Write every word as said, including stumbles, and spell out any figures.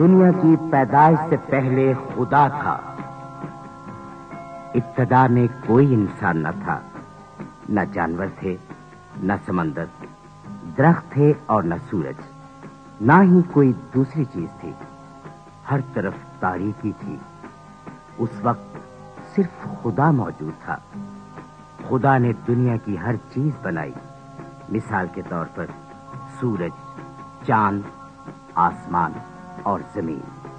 दुनिया की पैदाइश से पहले खुदा था। इब्तिदा में कोई इंसान न था, न जानवर थे, न समंदर, दरख्त थे और न सूरज, ना ही कोई दूसरी चीज थी। हर तरफ तारीकी थी। उस वक्त सिर्फ खुदा मौजूद था। खुदा ने दुनिया की हर चीज बनाई। मिसाल के तौर पर सूरज, चांद, आसमान और जमीन।